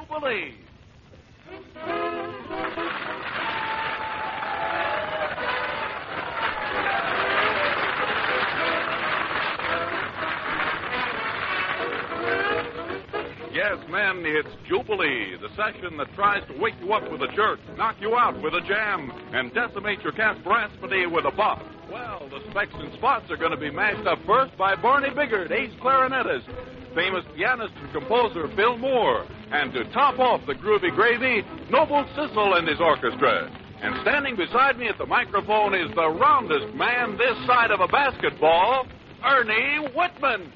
Jubilee. Yes, men, it's Jubilee, the session that tries to wake you up with a jerk, knock you out with a jam, and decimate your casparasity with a bop. Well, the specks and spots are going to be mashed up first by Barney Biggert, ace clarinetist, famous pianist and composer Bill Moore, and to top off the groovy gravy, Noble Sissel and his orchestra. And standing beside me at the microphone is the roundest man this side of a basketball, Ernie Whitman.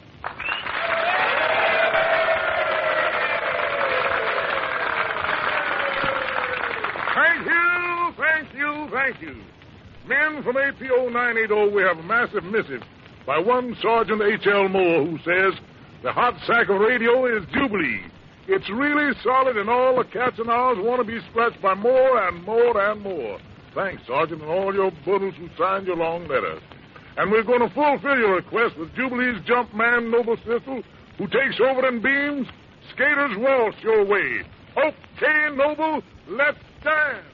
Thank you. Men from APO 980, we have a massive missive by one Sergeant H.L. Moore who says the hot sack of radio is Jubilee. It's really solid, and all the cats and owls want to be splashed by more and more and more. Thanks, Sergeant, and all your buddles who signed your long letter. And we're going to fulfill your request with Jubilee's jump man, Noble Sissel, who takes over and beams Skaters Waltz your way. Okay, Noble, let's dance.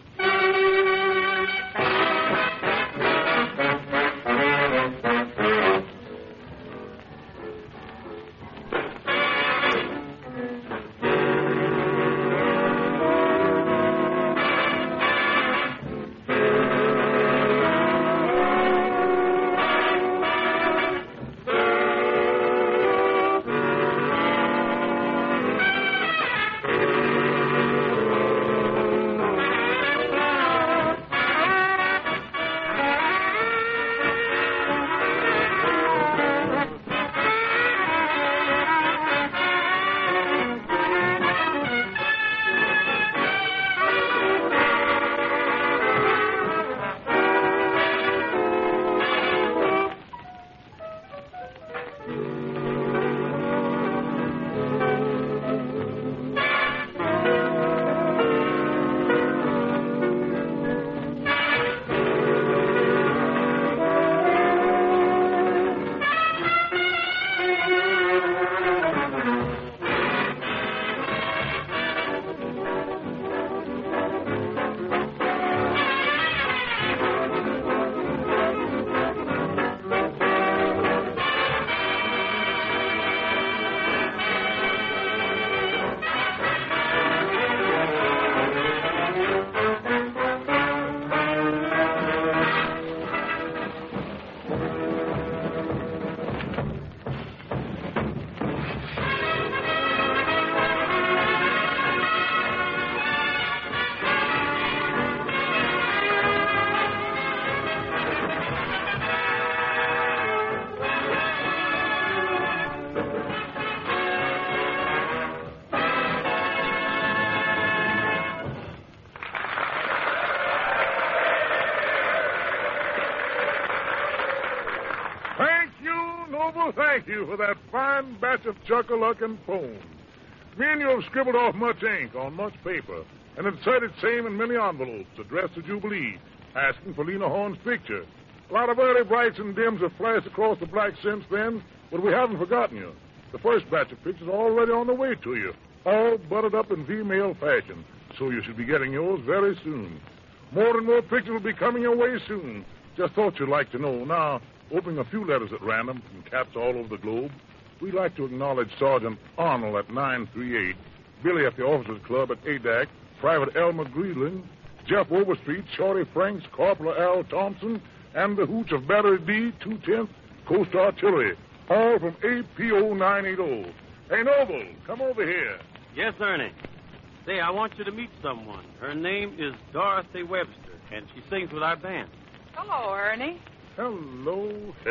Thank you for that fine batch of chuck-a-luck and poems. Me and you have scribbled off much ink on much paper, and inserted same in many envelopes addressed to Jubilee, asking for Lena Horne's picture. A lot of early brights and dims have flashed across the black since then, but we haven't forgotten you. The first batch of pictures are already on the way to you, all buttered up in V-mail fashion, so you should be getting yours very soon. More and more pictures will be coming your way soon. Just thought you'd like to know. Now, opening a few letters at random from cats all over the globe, we'd like to acknowledge Sergeant Arnold at 938, Billy at the Officers Club at ADAC, Private Elmer Greenland, Jeff Overstreet, Shorty Franks, Corporal Al Thompson, and the hooch of Battery D, 210th Coast Artillery, all from APO 980. Hey, Noble, come over here. Yes, Ernie. Say, I want you to meet someone. Her name is Dorothy Webster, and she sings with our band. Hello, Ernie. Hello.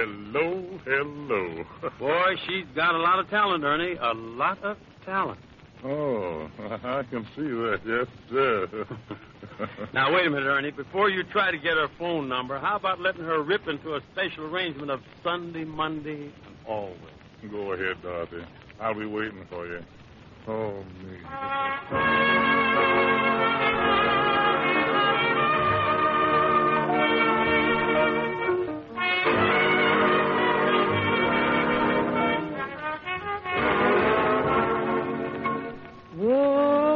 Boy, she's got a lot of talent, Ernie. A lot of talent. Oh, I can see that, yes, sir. Now, wait a minute, Ernie. Before you try to get her phone number, how about letting her rip into a special arrangement of Sunday, Monday, and always? Go ahead, Dorothy. I'll be waiting for you. Oh, me. Whoa.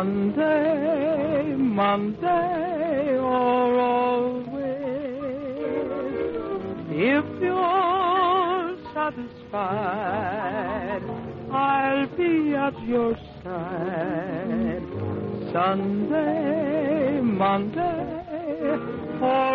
Sunday, Monday, or always. If you're satisfied, I'll be at your side. Sunday, Monday, or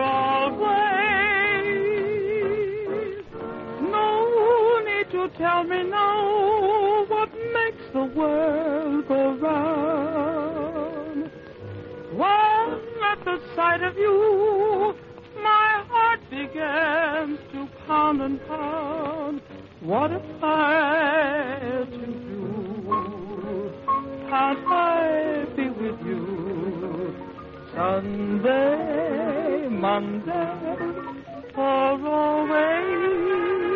always. No need to tell me now what makes the world go round. When at the sight of you, my heart begins to pound and pound. What am I to do? Can't I be with you? Sunday, Monday, or always.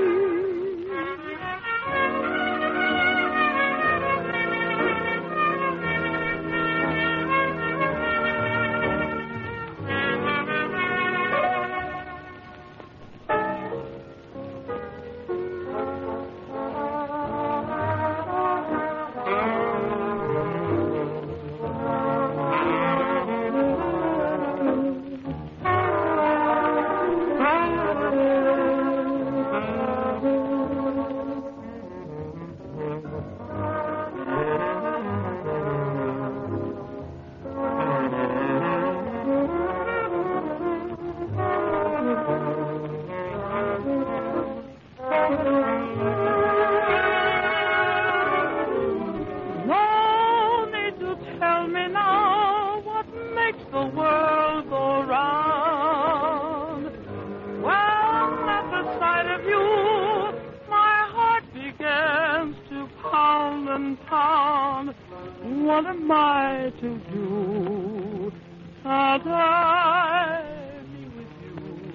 What am I to do? Can't I be with you?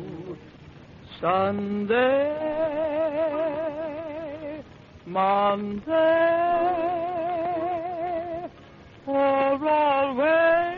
Sunday, Monday, or always.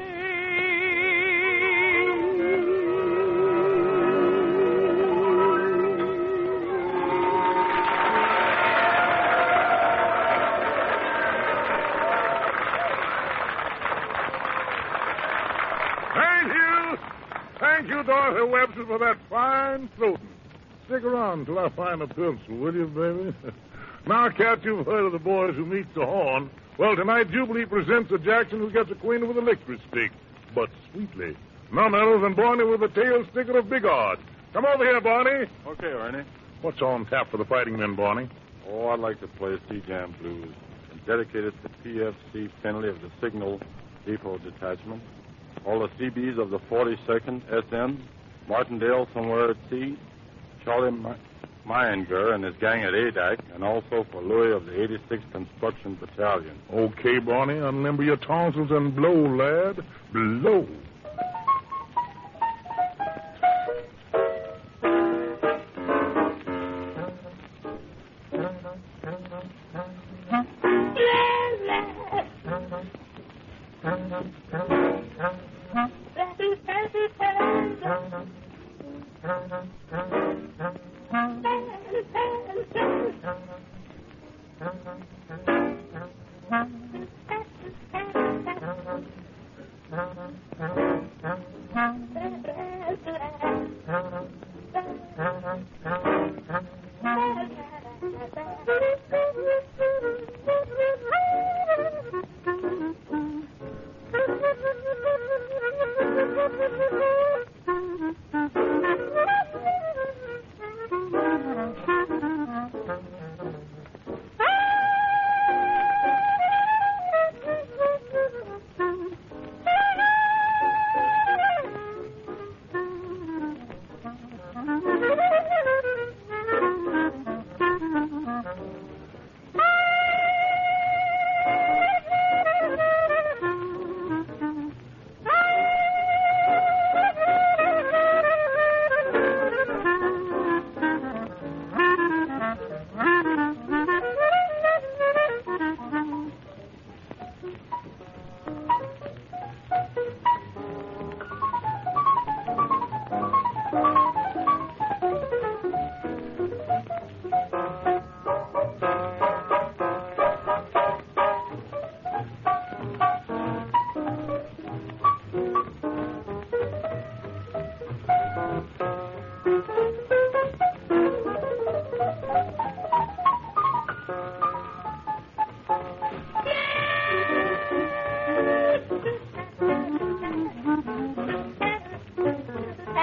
Thank you, Dorothy Webster, for that fine floating. Stick around till I find a pencil, will you, baby? Now, Cat, you've heard of the boys who meet the horn. Well, tonight, Jubilee presents a Jackson who gets acquainted with electric stick, but sweetly. None other than Barney with the tail sticker of Big Odds. Come over here, Barney. Okay, Ernie. What's on tap for the fighting men, Barney? Oh, I'd like to play Sea-Jam Blues and dedicate it to PFC Finley of the Signal Depot Detachment, all the CBs of the 42nd SN, Martindale somewhere at sea, Charlie Meininger and his gang at ADAC, and also for Louis of the 86th Construction Battalion. Okay, Barney, unlimber your tonsils and blow, lad. Blow.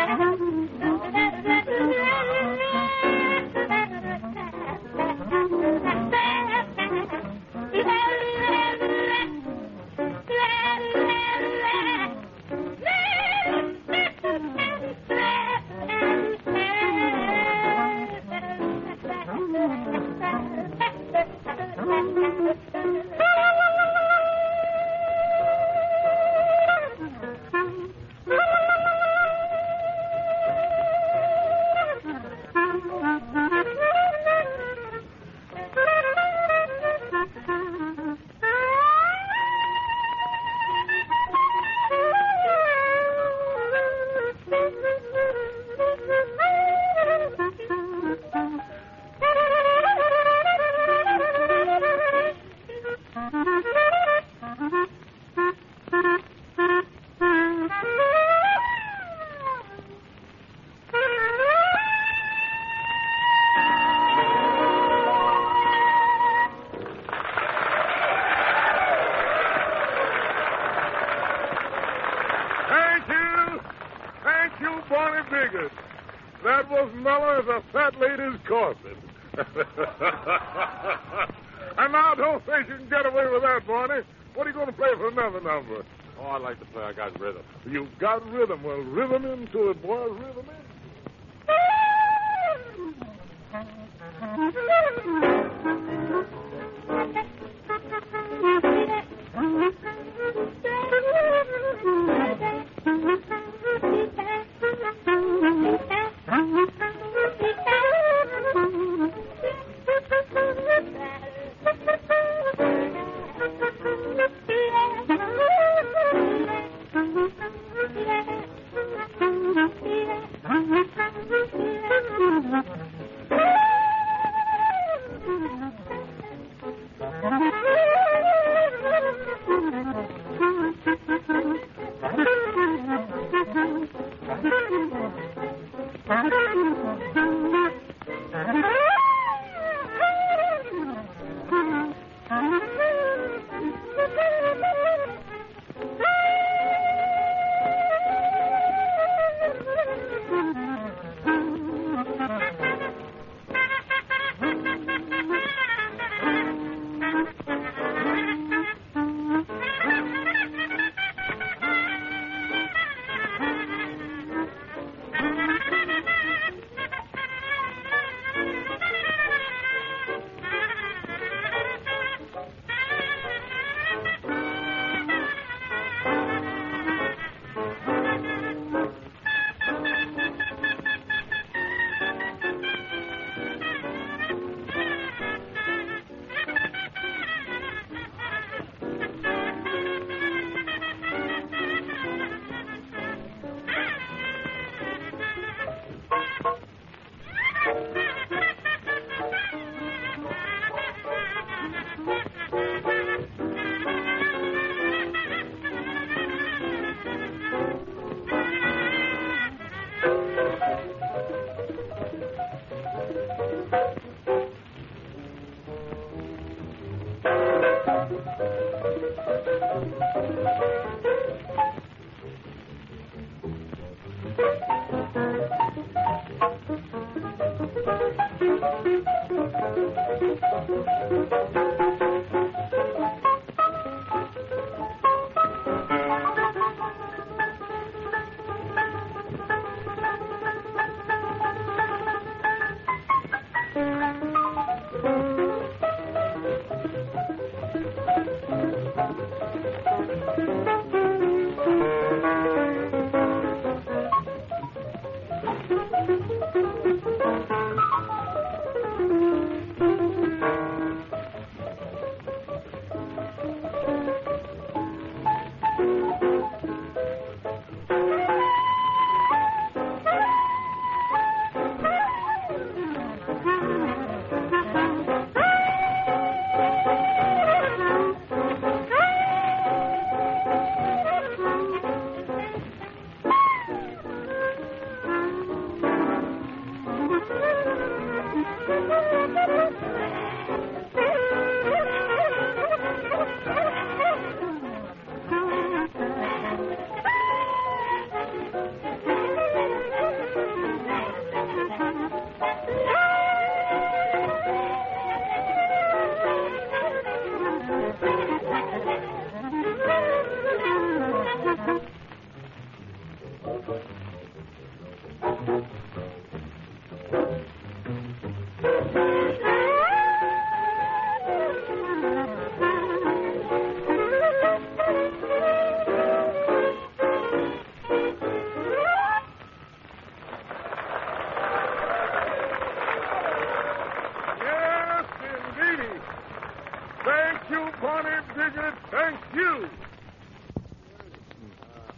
That was mellow as a fat lady's corset. And now don't think you can get away with that, Barney. What are you going to play for another number? Oh, I'd like to play I Got Rhythm. You've got rhythm. Well, rhythm into it, boy. Rhythm in.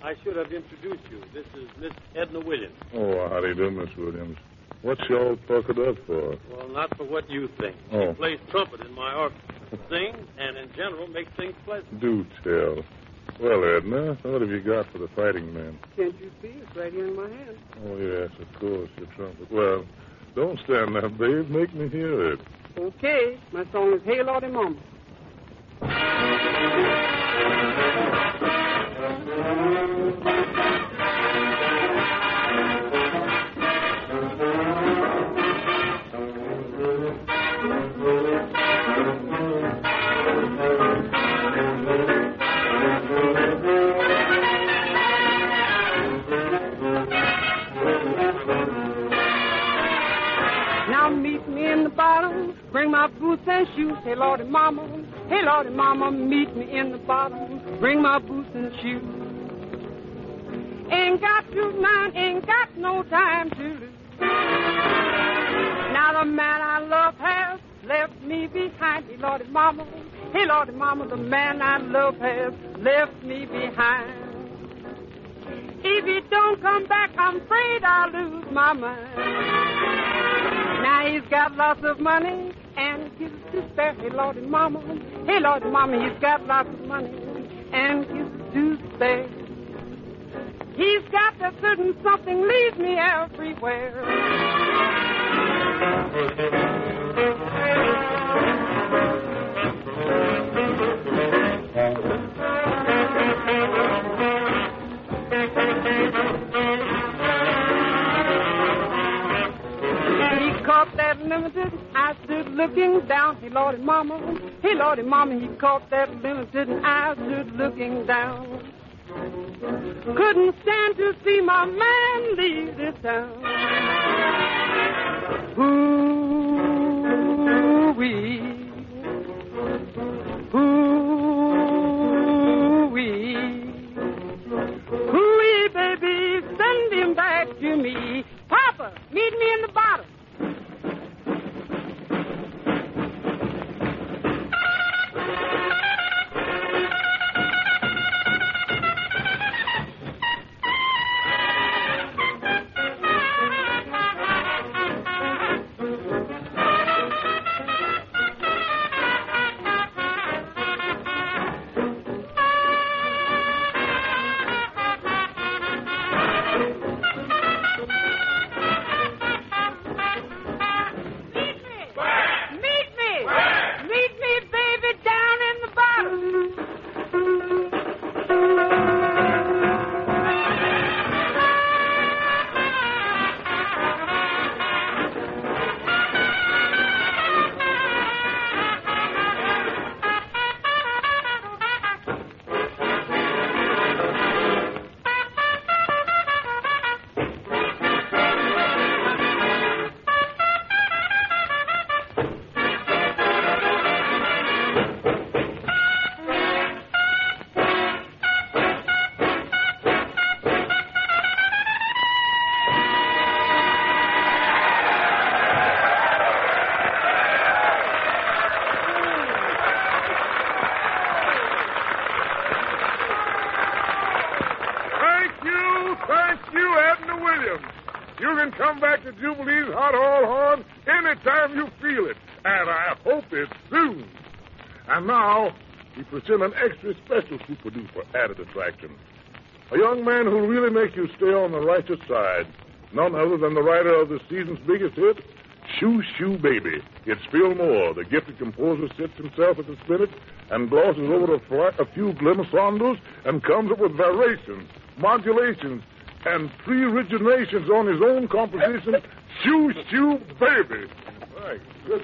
I should have introduced you. This is Miss Edna Williams. Oh, how do you do, Miss Williams? What's she all puckered up for? Well, not for what you think. Oh. She plays trumpet in my orchestra, sings, and in general makes things pleasant. Do tell. Well, Edna, what have you got for the fighting men? Can't you see? It's right here in my hand. Oh, yes, of course, your trumpet. Well, don't stand there, babe. Make me hear it. Okay. My song is Hey Lordy Mama. Now meet me in the bottom, bring my boots and shoes. Hey Lordy Mama, meet me in the bottom, bring my boots and shoes. Ain't got no time to lose. Now the man I love has left me behind. Hey Lordy Mama, the man I love has left me behind. If he don't come back, I'm afraid I'll lose my mind. Now he's got lots of money and kisses to spare. Hey Lordy Mama, he's got lots of money and kisses to spare. He's got a certain something leads me everywhere. He caught that limited, I stood looking down. Hey Lordy Mama, he caught that limited, and I stood looking down. Couldn't stand to see my man leave this town. Ooh-wee, ooh-wee, ooh-wee, baby, send him back to me. Papa, meet me in the bottom. Thank you, Edna Williams. You can come back to Jubilee's Hot All Horn anytime you feel it, and I hope it's soon. And now, we present an extra special super duper added attraction. A young man who'll really make you stay on the righteous side. None other than the writer of the season's biggest hit, Shoo Shoo Baby. It's Phil Moore. The gifted composer sits himself at the spinet and glosses over a few glimmersondos and comes up with variations, modulations, and pre-originations on his own composition, Shoo Shoo Baby. Right.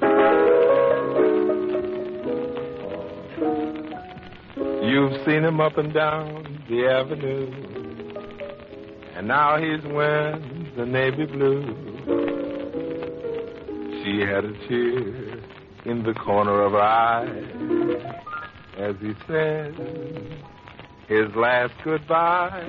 You've seen him up and down the avenue, and now he's wearing the navy blue. She had a tear in the corner of her eye as he said his last goodbye.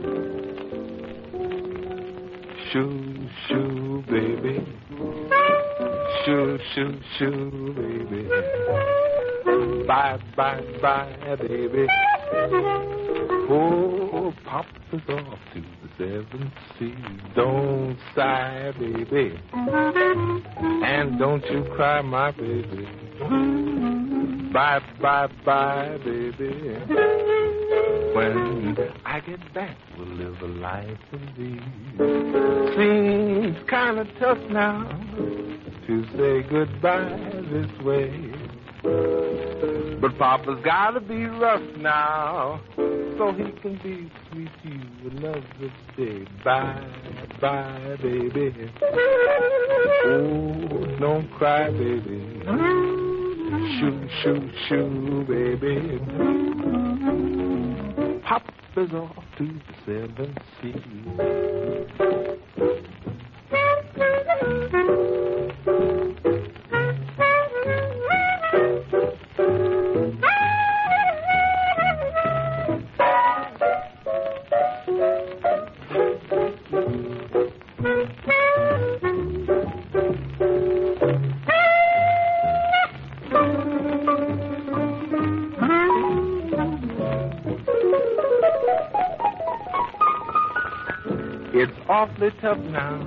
Shoo, shoo, baby. Shoo, shoo, shoo, baby. Bye, bye, bye, baby. Oh, Oh, Pop is off to the 7th sea. Don't sigh, baby. And don't you cry, my baby. Bye, bye, bye, baby. When I get back, we'll live a life of these. Seems kind of tough now to say goodbye this way. But Papa's gotta be rough now so he can be sweet to you another day. Bye, bye, baby. Oh, don't cry, baby. Shoo, shoo, shoo, baby. Papa's off to the 7th sea. It's awfully tough now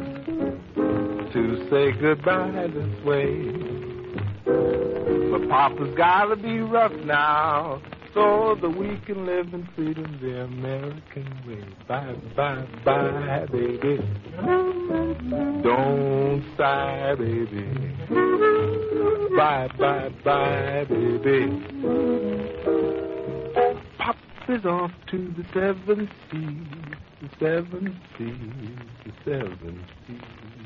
to say goodbye this way. But Papa's gotta be rough now so that we can live in freedom the American way. Bye, bye, bye, baby. Don't sigh, baby. Bye, bye, bye, baby. Papa's off to the 7th sea. The 7th sea, the 7th sea.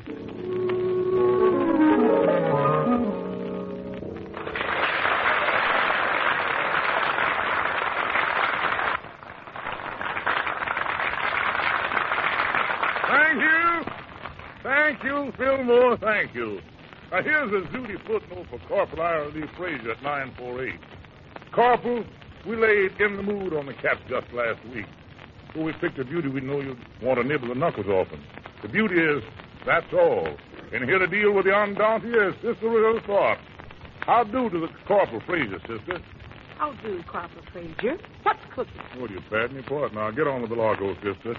Thank you, Fillmore, thank you. Now, here's a duty footnote for Corporal Ira Lee Frazier at 948. Corporal, we laid in the mood on the cat just last week. So we picked a beauty we know you'd want to nibble the knuckles off him. The beauty is, that's all. And here to deal with the undaunted is Sister Rilla Thorpe. How do to the Corporal Frazier, sister? How do, Corporal Frazier? What's cooking? Oh, you pat me for it. Now, get on with the largo, sister.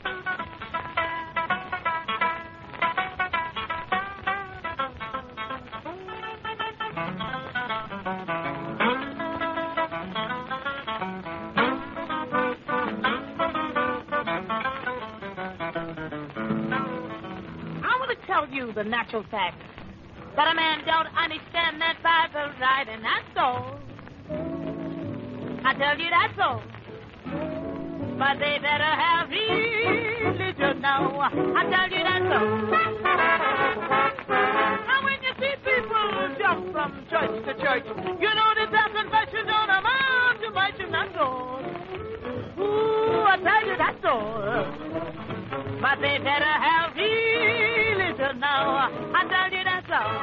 The natural fact that a man don't understand that Bible right, and that's all. I tell you that's all. But they better have religion now. I tell you that's all. Now when you see people jump from church to church, you know that their confession don't amount to much, and that's all. Ooh, I tell you that's all. But they better have religion now. I tell you that's all.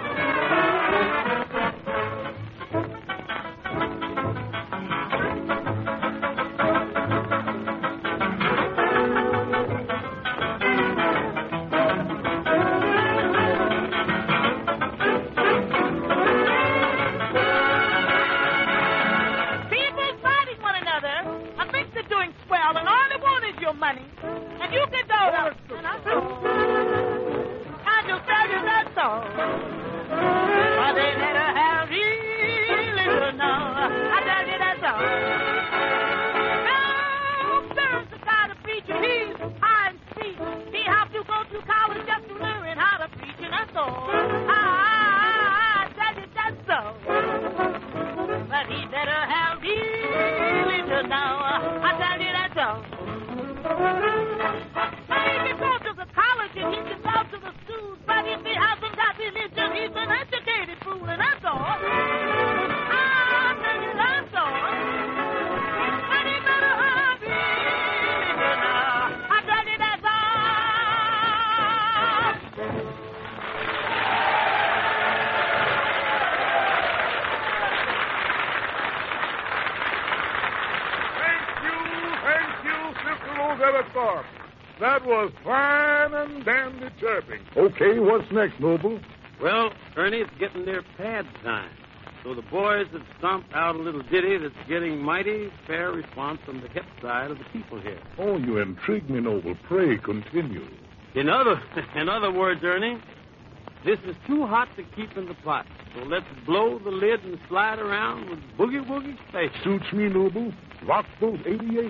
People fighting one another and think they're doing swell, and all they want is your money. And you can go to and I just tell you that's all. But they better have religion now. I tell you that's all. Now, there's the kind of preacher, he's high and sweet. He have to go to college just to learn how to preach, and that's all. I tell you that's all. But he better have religion now. I tell you that's all. He can go to the college and he can go to the schools, but if he hasn't got religion, he's an educated fool, and that's all. I tell you that's all. And he better have religion now. I tell you that's all. Thank you, Sister Rosetta Thorpe. That was fine and dandy chirping. Okay, what's next, Noble? Well, Ernie, it's getting near pad time. So the boys have stomped out a little ditty that's getting mighty fair response from the hip side of the people here. Oh, you intrigue me, Noble. Pray continue. In other words, Ernie, this is too hot to keep in the pot. So let's blow the lid and slide around with Boogie Woogie Station. Suits me, Noble. Rockboat 88.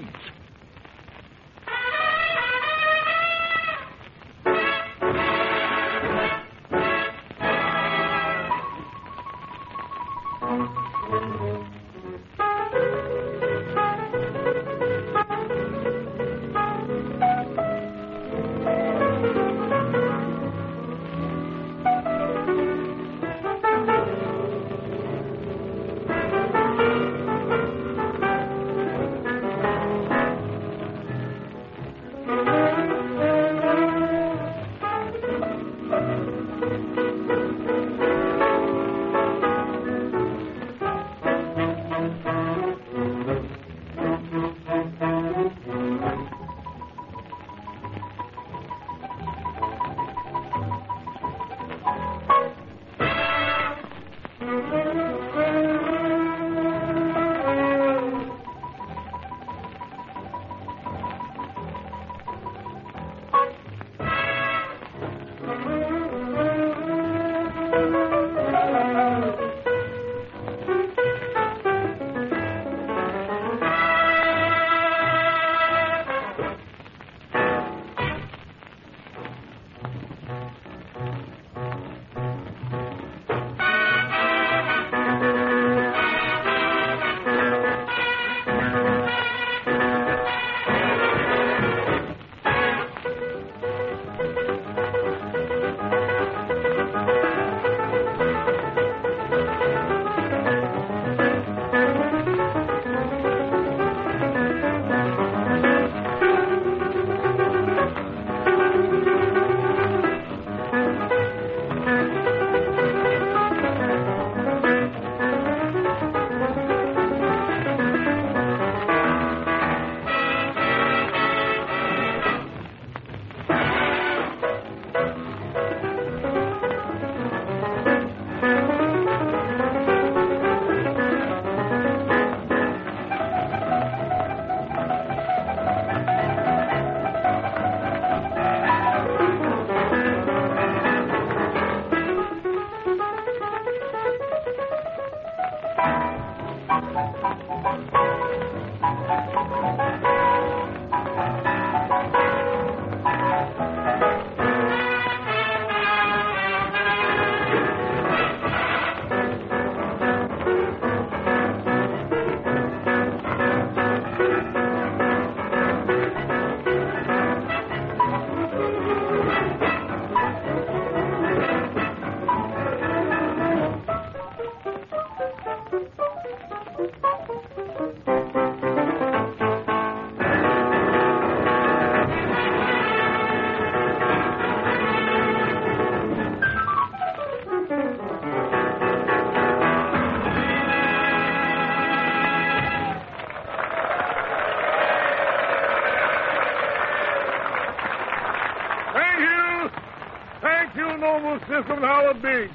Noble System Howard Biggs.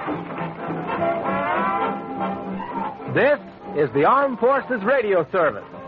This is the Armed Forces Radio Service.